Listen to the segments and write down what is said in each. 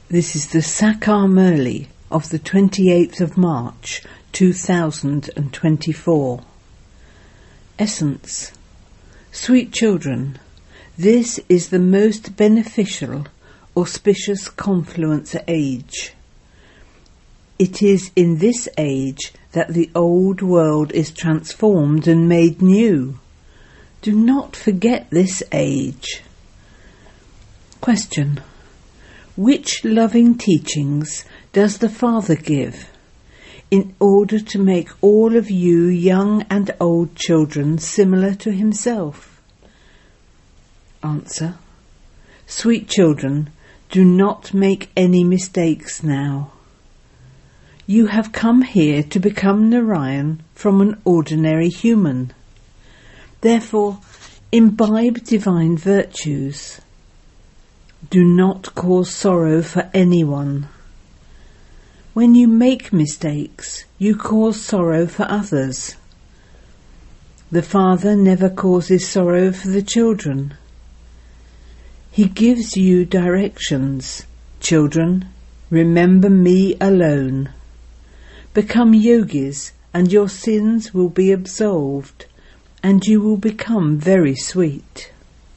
This is the Sakar Murli of the 28th of March 2024. Essence. Sweet children, this is the most beneficial, auspicious confluence age. It is in this age that the old world is transformed and made new. Do not forget this age. Question. Which loving teachings does the Father give in order to make all of you young and old children similar to himself? Answer. Sweet children, do not make any mistakes now. You have come here to become Narayan from an ordinary human. Therefore, imbibe divine virtues. Do not cause sorrow for anyone. When you make mistakes, you cause sorrow for others. The Father never causes sorrow for the children. He gives you directions. Children, remember me alone. Become yogis and your sins will be absolved and you will become very sweet.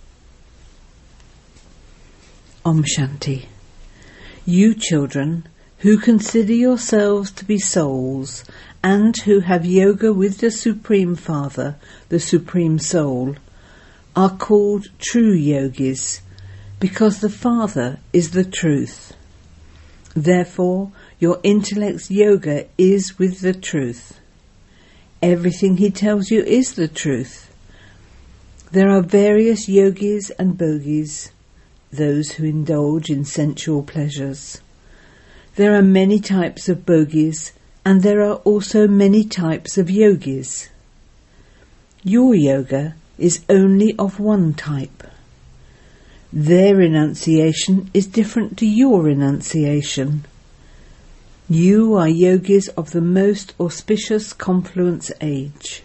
Om Shanti. You children who consider yourselves to be souls and who have yoga with the Supreme Father, the Supreme Soul, are called true yogis because the Father is the truth. Therefore, your intellect's yoga is with the truth. Everything he tells you is the truth. There are various yogis and bogis, those who indulge in sensual pleasures. There are many types of bogis, and there are also many types of yogis. Your yoga is only of one type. Their renunciation is different to your renunciation. You are yogis of the most auspicious confluence age.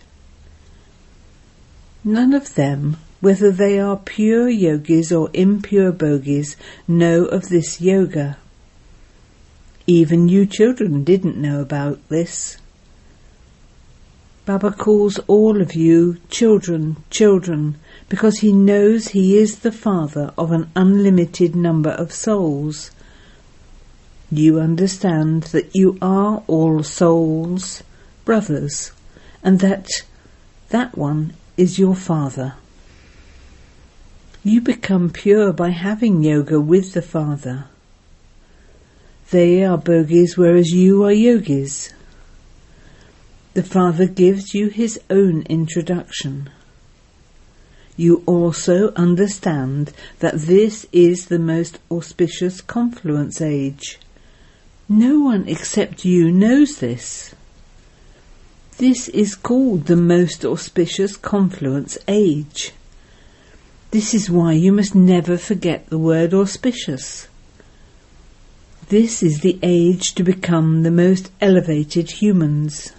None of them, whether they are pure yogis or impure bogis, know of this yoga. Even you children didn't know about this. Baba calls all of you children, children, because he knows he is the Father of an unlimited number of souls. You understand that you are all souls, brothers, and that one is your Father. You become pure by having yoga with the Father. They are bogis, whereas you are yogis. The Father gives you his own introduction. You also understand that this is the most auspicious confluence age. No one except you knows this. This is called the most auspicious confluence age. This is why you must never forget the word auspicious. This is the age to become the most elevated humans.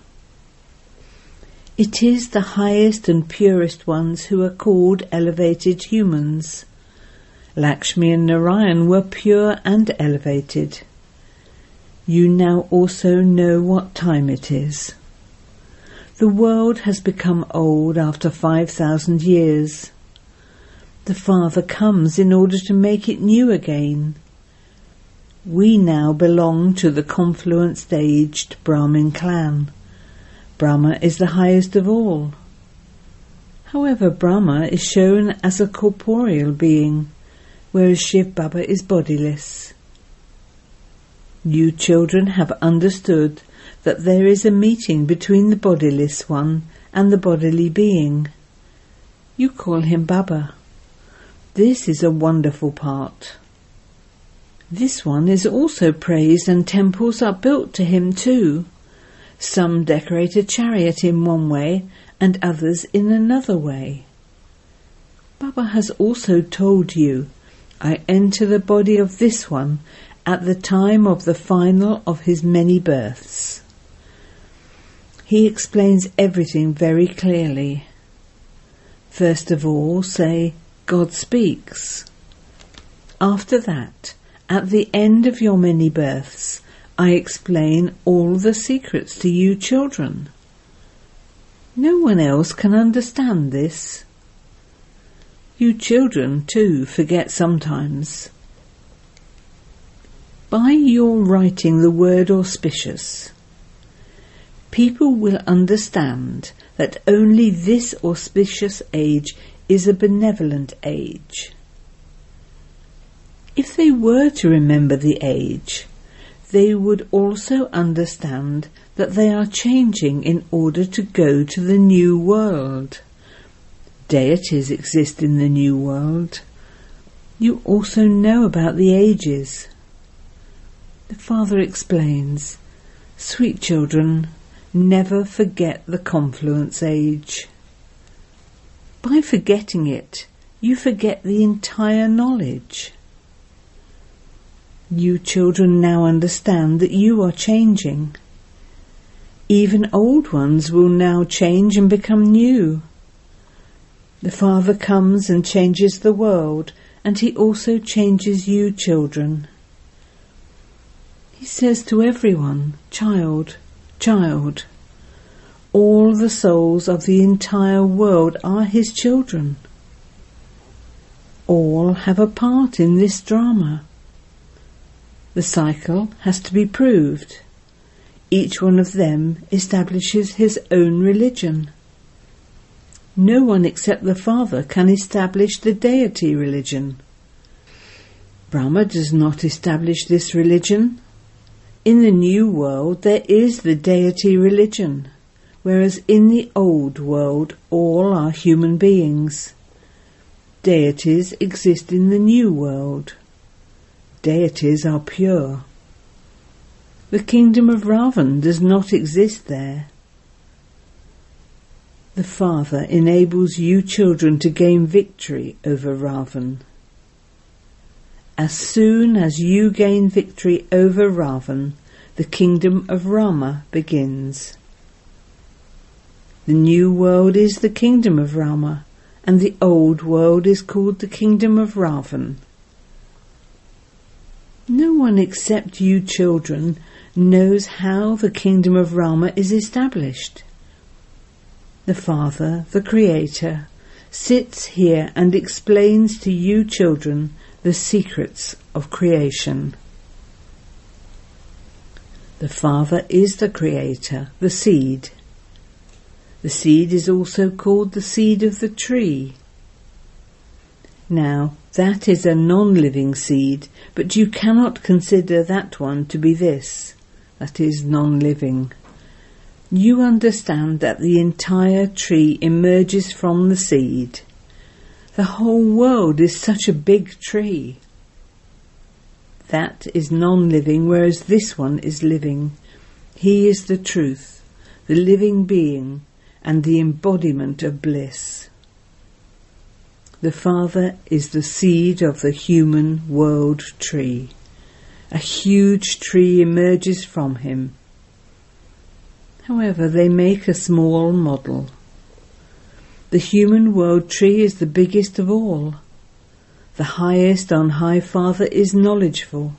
It is the highest and purest ones who are called elevated humans. Lakshmi and Narayan were pure and elevated. You now also know what time it is. The world has become old after 5,000 years. The Father comes in order to make it new again. We now belong to the confluence-aged Brahmin clan. Brahma is the highest of all. However, Brahma is shown as a corporeal being, whereas Shiv Baba is bodiless. You children have understood that there is a meeting between the bodiless one and the bodily being. You call him Baba. This is a wonderful part. This one is also praised and temples are built to him too. Some decorate a chariot in one way and others in another way. Baba has also told you, I enter the body of this one at the time of the final of his many births. He explains everything very clearly. First of all, say, God speaks. After that, At the end of your many births, I explain all the secrets to you children. No one else can understand this. You children, too, forget sometimes. By your writing the word auspicious, people will understand that only this auspicious age is a benevolent age. If they were to remember the age, they would also understand that they are changing in order to go to the new world. Deities exist in the new world. You also know about the ages. The Father explains, sweet children, never forget the confluence age. By forgetting it, you forget the entire knowledge. You children now understand that you are changing. Even old ones will now change and become new. The Father comes and changes the world, and he also changes you children. He says to everyone, child, child. All the souls of the entire world are his children. All have a part in this drama. The cycle has to be proved. Each one of them establishes his own religion. No one except the Father can establish the deity religion. Brahma does not establish this religion. In the new world there is the deity religion, whereas in the old world all are human beings. Deities exist in the new world. Deities are pure. The kingdom of Ravan does not exist there. The Father enables you children to gain victory over Ravan. As soon as you gain victory over Ravan, the kingdom of Rama begins. The new world is the kingdom of Rama, and the old world is called the kingdom of Ravan. No one except you children knows how the kingdom of Rama is established. The Father, the Creator, sits here and explains to you children the secrets of creation. The Father is the Creator, the seed. The seed is also called the seed of the tree. Now, that is a non-living seed, but you cannot consider that one to be this, that is non-living. You understand that the entire tree emerges from the seed. The whole world is such a big tree. That is non-living, whereas this one is living. He is the truth, the living being, and the embodiment of bliss. The Father is the seed of the human world tree. A huge tree emerges from him. However, they make a small model. The human world tree is the biggest of all. The highest on high Father is knowledgeful.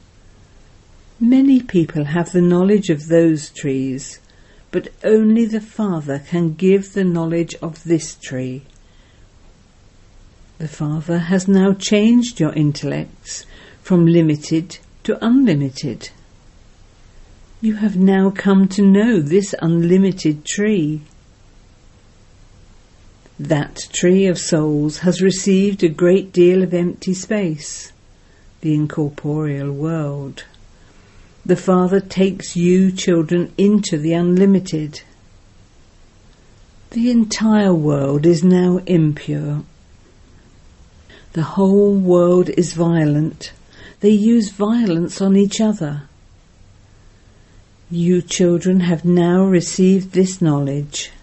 Many people have the knowledge of those trees, but only the Father can give the knowledge of this tree. The Father has now changed your intellects from limited to unlimited. You have now come to know this unlimited tree. That tree of souls has received a great deal of empty space, the incorporeal world. The Father takes you children into the unlimited. The entire world is now impure. The whole world is violent. They use violence on each other. You children have now received this knowledge.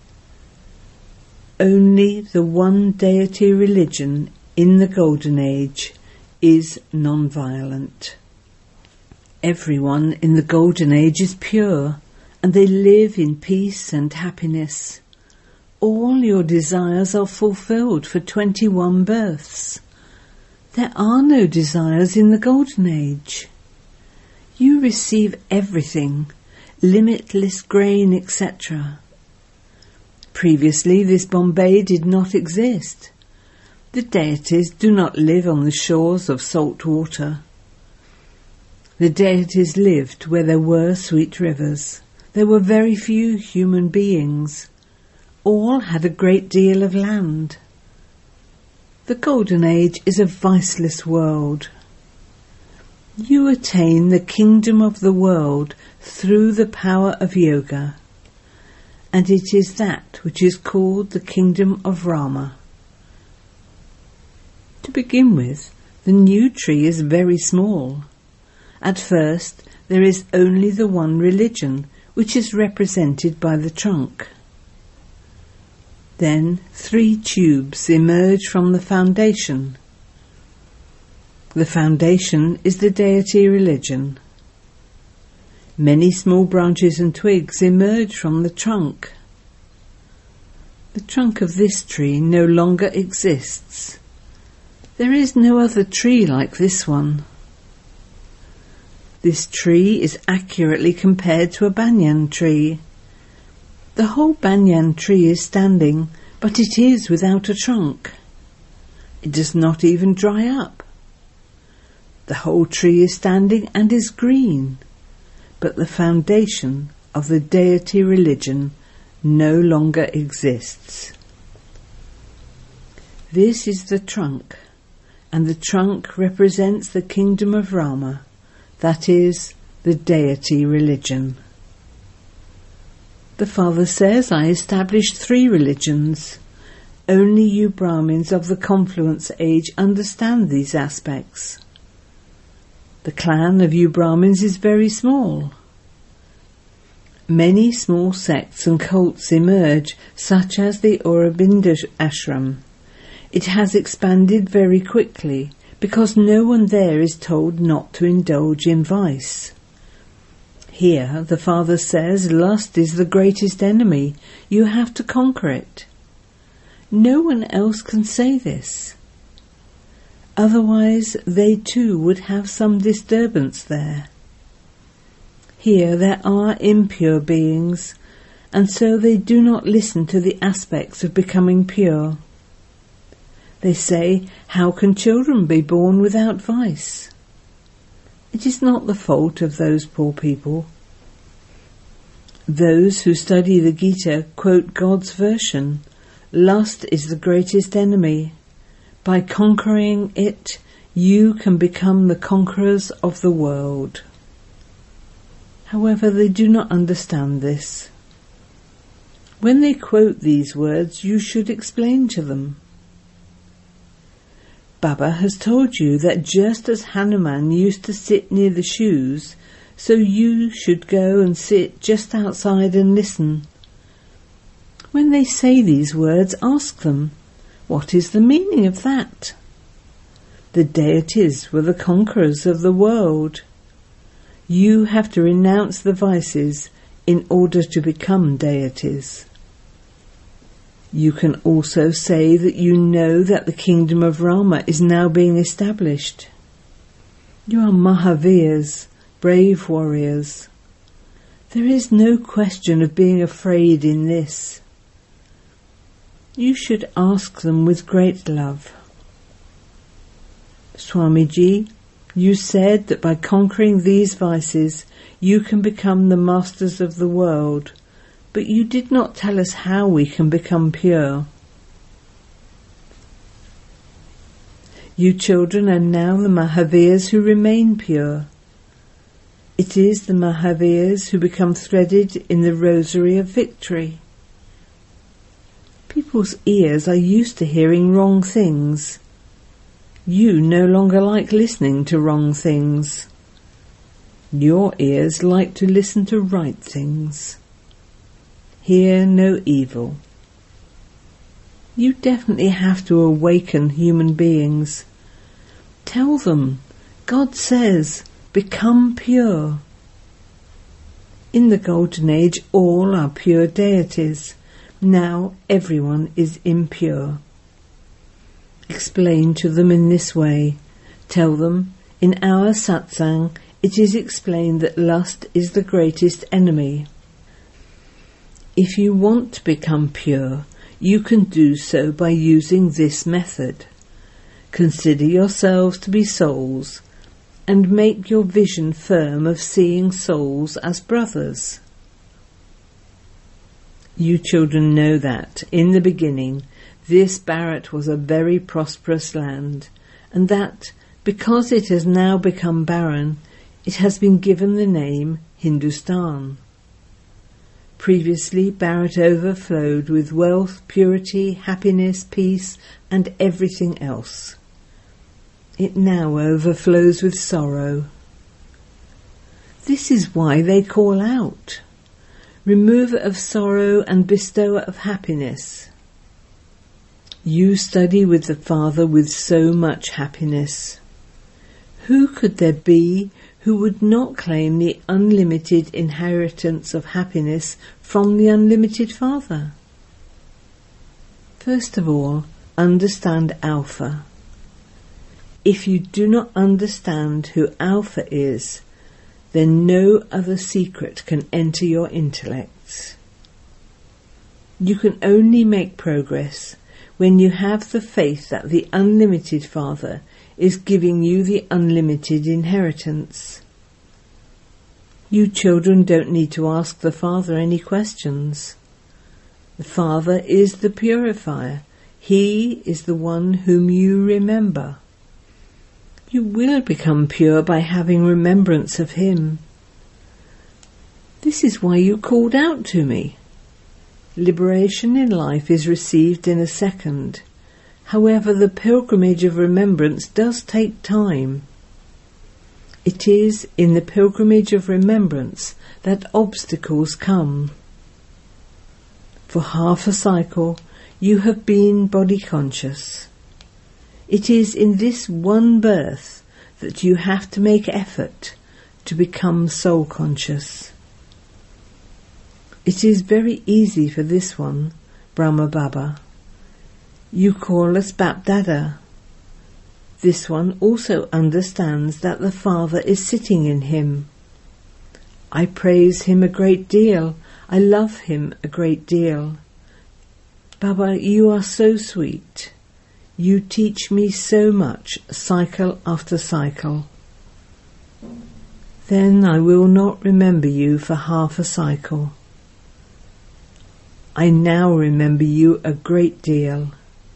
Only the one deity religion in the Golden Age is non-violent. Everyone in the Golden Age is pure, and they live in peace and happiness. All your desires are fulfilled for 21 births. There are no desires in the Golden Age. You receive everything, limitless grain, etc. Previously, this Bombay did not exist. The deities do not live on the shores of salt water. The deities lived where there were sweet rivers. There were very few human beings. All had a great deal of land. The Golden Age is a viceless world. You attain the kingdom of the world through the power of yoga, and it is that which is called the kingdom of Rama. To begin with, the new tree is very small. At first, there is only the one religion, which is represented by the trunk. Then 3 tubes emerge from the foundation. The foundation is the deity religion. Many small branches and twigs emerge from the trunk. The trunk of this tree no longer exists. There is no other tree like this one. This tree is accurately compared to a banyan tree. The whole banyan tree is standing, but it is without a trunk. It does not even dry up. The whole tree is standing and is green, but the foundation of the deity religion no longer exists. This is the trunk, and the trunk represents the kingdom of Rama, that is, the deity religion. The Father says, I established 3 religions. Only you Brahmins of the Confluence Age understand these aspects. The clan of you Brahmins is very small. Many small sects and cults emerge, such as the Aurobindo ashram. It has expanded very quickly, because no one there is told not to indulge in vice. Here, the Father says, lust is the greatest enemy. You have to conquer it. No one else can say this. Otherwise, they too would have some disturbance there. Here there are impure beings, and so they do not listen to the aspects of becoming pure. They say, how can children be born without vice? It is not the fault of those poor people. Those who study the Gita quote God's version, lust is the greatest enemy. By conquering it, you can become the conquerors of the world. However, they do not understand this. When they quote these words, you should explain to them. Baba has told you that just as Hanuman used to sit near the shoes, so you should go and sit just outside and listen. When they say these words, ask them, what is the meaning of that? The deities were the conquerors of the world. You have to renounce the vices in order to become deities. You can also say that you know that the kingdom of Rama is now being established. You are Mahavirs, brave warriors. There is no question of being afraid in this. You should ask them with great love. Swamiji, you said that by conquering these vices you can become the masters of the world, but you did not tell us how we can become pure. You children are now the Mahavirs who remain pure. It is the Mahavirs who become threaded in the rosary of victory. People's ears are used to hearing wrong things. You no longer like listening to wrong things. Your ears like to listen to right things. Hear no evil. You definitely have to awaken human beings. Tell them, God says, become pure. In the Golden Age, all are pure deities. Now everyone is impure. Explain to them in this way. Tell them, in our satsang, it is explained that lust is the greatest enemy. If you want to become pure, you can do so by using this method. Consider yourselves to be souls, and make your vision firm of seeing souls as brothers. You children know that, in the beginning, this Bharat was a very prosperous land, and that, because it has now become barren, it has been given the name Hindustan. Previously, Bharat overflowed with wealth, purity, happiness, peace, and everything else. It now overflows with sorrow. This is why they call out, remover of sorrow and bestower of happiness. You study with the Father with so much happiness. Who could there be who would not claim the unlimited inheritance of happiness from the unlimited Father? First of all, understand Alpha. If you do not understand who Alpha is, then no other secret can enter your intellects. You can only make progress when you have the faith that the unlimited Father is giving you the unlimited inheritance. You children don't need to ask the Father any questions. The Father is the purifier. He is the one whom you remember. You will become pure by having remembrance of Him. This is why you called out to me. Liberation in life is received in a second. However, the pilgrimage of remembrance does take time. It is in the pilgrimage of remembrance that obstacles come. For half a cycle, you have been body conscious. It is in this one birth that you have to make effort to become soul conscious. It is very easy for this one, Brahma Baba. You call us Bap Dada. This one also understands that the Father is sitting in him. I praise him a great deal. I love him a great deal. Baba, you are so sweet. You teach me so much, cycle after cycle. Then I will not remember you for half a cycle. I now remember you a great deal.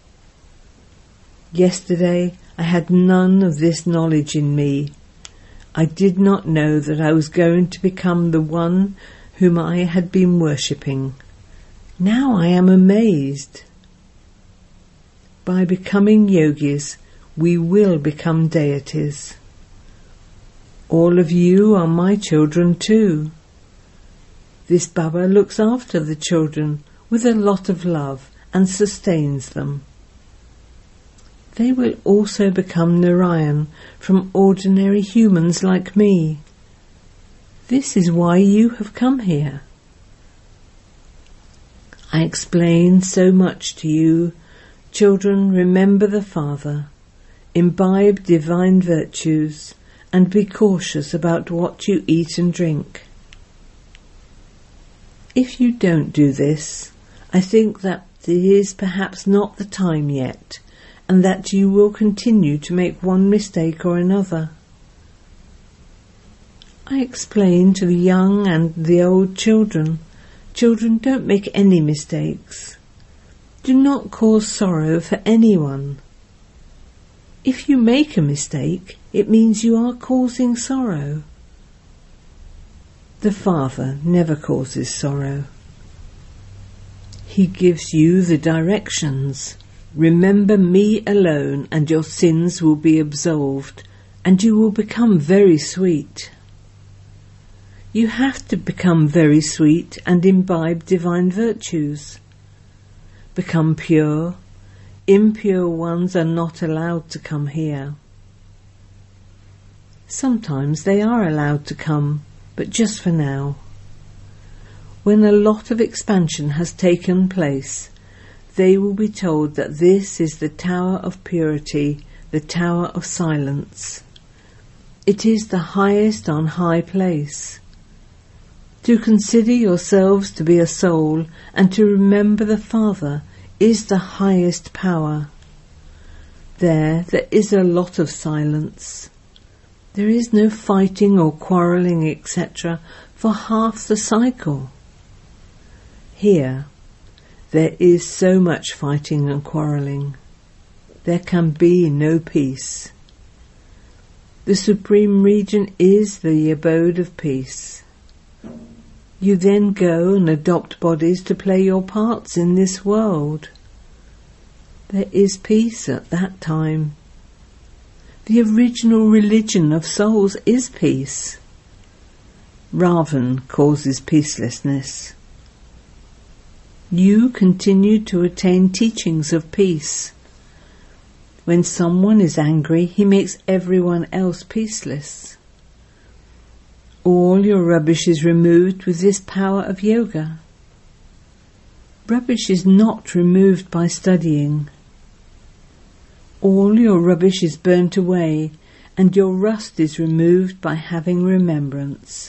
Yesterday I had none of this knowledge in me. I did not know that I was going to become the one whom I had been worshipping. Now I am amazed. By becoming yogis, we will become deities. All of you are my children too. This Baba looks after the children with a lot of love and sustains them. They will also become Narayan from ordinary humans like me. This is why you have come here. I explain so much to you. Children, remember the Father, imbibe divine virtues, and be cautious about what you eat and drink. If you don't do this, I think that it is perhaps not the time yet, and that you will continue to make one mistake or another. I explain to the young and the old children. Children, don't make any mistakes. Do not cause sorrow for anyone. If you make a mistake, it means you are causing sorrow. The Father never causes sorrow. He gives you the directions. Remember me alone, and your sins will be absolved, and you will become very sweet. You have to become very sweet and imbibe divine virtues. Become pure. Impure ones are not allowed to come here. Sometimes they are allowed to come, but just for now. When a lot of expansion has taken place, they will be told that this is the tower of purity, the tower of silence. It is the highest on high place. To consider yourselves to be a soul and to remember the Father is the highest power. There is a lot of silence. There is no fighting or quarrelling, etc., for half the cycle. Here, there is so much fighting and quarrelling. There can be no peace. The Supreme Region is the abode of peace. You then go and adopt bodies to play your parts in this world. There is peace at that time. The original religion of souls is peace. Ravan causes peacelessness. You continue to attain teachings of peace. When someone is angry, he makes everyone else peaceless. All your rubbish is removed with this power of yoga. Rubbish is not removed by studying. All your rubbish is burnt away, and your rust is removed by having remembrance.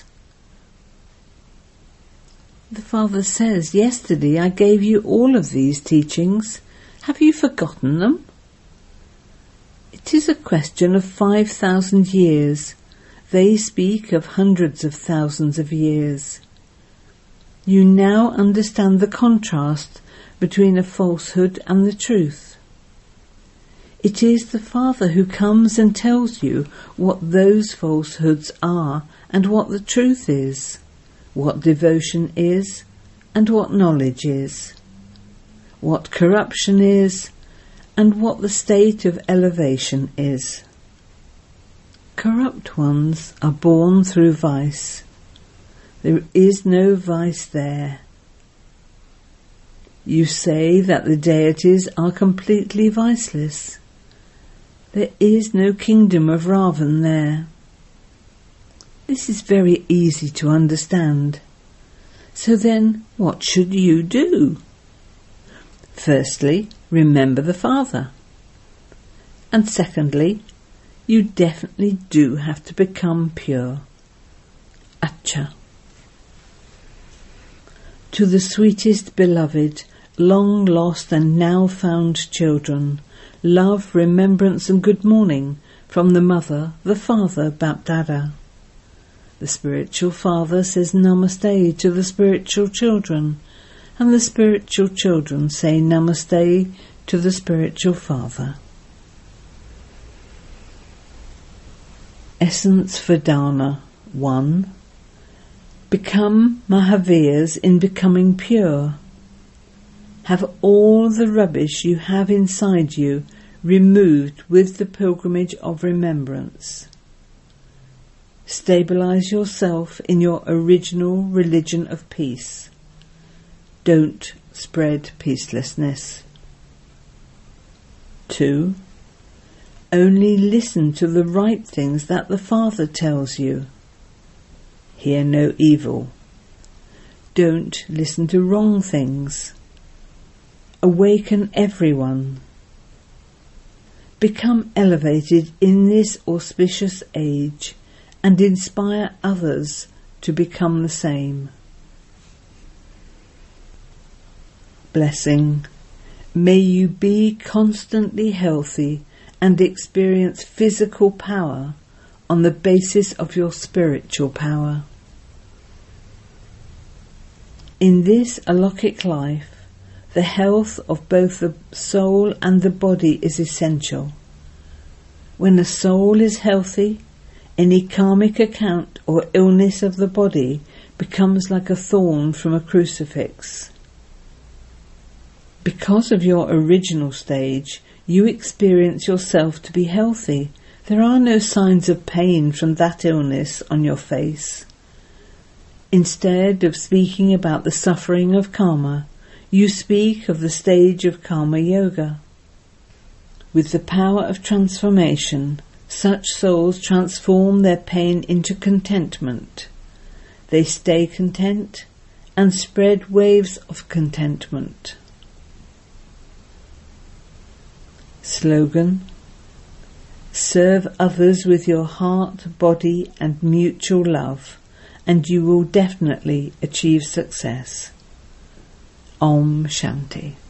The Father says, yesterday I gave you all of these teachings. Have you forgotten them? It is a question of 5,000 years. They speak of hundreds of thousands of years. You now understand the contrast between a falsehood and the truth. It is the Father who comes and tells you what those falsehoods are and what the truth is, what devotion is and what knowledge is, what corruption is and what the state of elevation is. Corrupt ones are born through vice. There is no vice there. You say that the deities are completely viceless. There is no kingdom of Ravan there. This is very easy to understand. So then, what should you do? Firstly, remember the Father. And secondly, you definitely do have to become pure. Acha. To the sweetest beloved, long lost and now found children, love, remembrance and good morning from the Mother, the Father, Bapdada. The spiritual father says Namaste to the spiritual children, and the spiritual children say Namaste to the spiritual father. Essence for Dharna 1. Become Mahavirs in becoming pure. Have all the rubbish you have inside you removed with the pilgrimage of remembrance. Stabilize yourself in your original religion of peace. Don't spread peacelessness. 2. Only listen to the right things that the Father tells you. Hear no evil. Don't listen to wrong things. Awaken everyone. Become elevated in this auspicious age and inspire others to become the same. Blessing. May you be constantly healthy and experience physical power on the basis of your spiritual power. In this alokhic life, the health of both the soul and the body is essential. When the soul is healthy, any karmic account or illness of the body becomes like a thorn from a crucifix. Because of your original stage, you experience yourself to be healthy. There are no signs of pain from that illness on your face. Instead of speaking about the suffering of karma, you speak of the stage of karma yoga. With the power of transformation, such souls transform their pain into contentment. They stay content and spread waves of contentment. Slogan: serve others with your heart, body and mutual love, and you will definitely achieve success. Om Shanti.